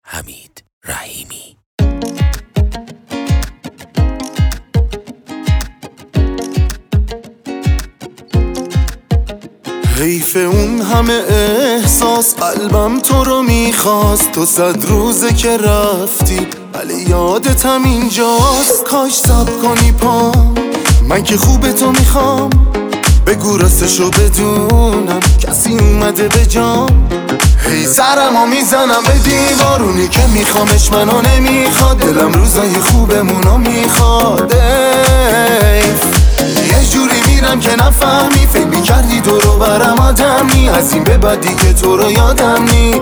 حمید رحیمی. حیف اون همه احساس، قلبم تو رو میخواست. تو 100 روزه که رفتی ولی یادتم اینجاست. کاش صبر کنی پام، من که خوب تو میخوام. بگو راستشو بدونم کسی اومده به جام. هی سرمو میزنم به دیوارونی که میخوامش منو نمیخواد. دلم روزای خوبمونو میخواد. یه جوری میرم که نفهمی، فکر میکردی دورو برم آدم نی. از این به بعد دیگه تو رو یادم نی.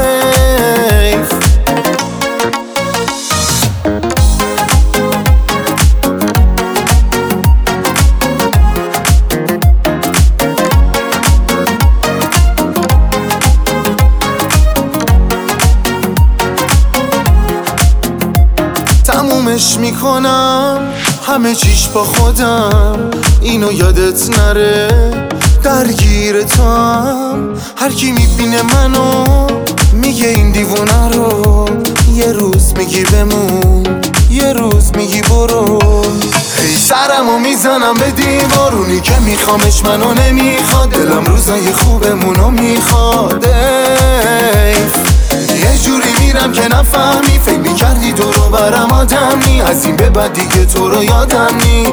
تمومش میکنم همه چیش با خودم، اینو یادت نره درگیر تو هم. هر کی میبینه منو میگه این دیوونه رو. یه روز میگی بمون، یه روز میگی برو. هی سرمو میزنم به دیوارونی که میخوامش منو نمیخواد. دلم روزای خوبمونو میخواد. یه جوری میرم که نفهمی، فکر میکردی دورو برم آدم نی. از این به بعد دیگه تو رو یادم نی.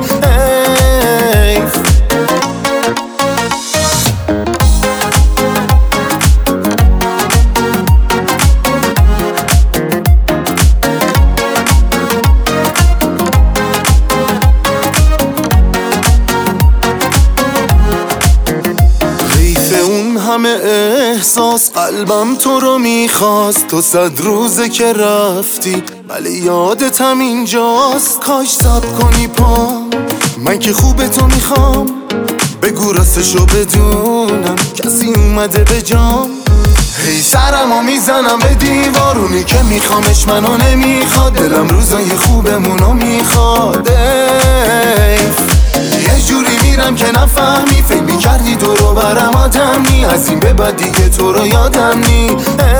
همه احساس، قلبم تو رو میخواست. تو 100 روزه که رفتی ولی یادتم اینجاست. کاش صبر کنی پام، من که خوب تو میخوام. بگو راستشو بدونم کسی اومده به جام. هی سرمو میزنم به دیوارونی که میخوامش منو نمیخواد. دلم روزای خوبمونو میخواد. یه جوری میرم که نفهمی، فکر میکردی دورو برم آدم نی. از این به بعد دیگه تو رو یادم نی.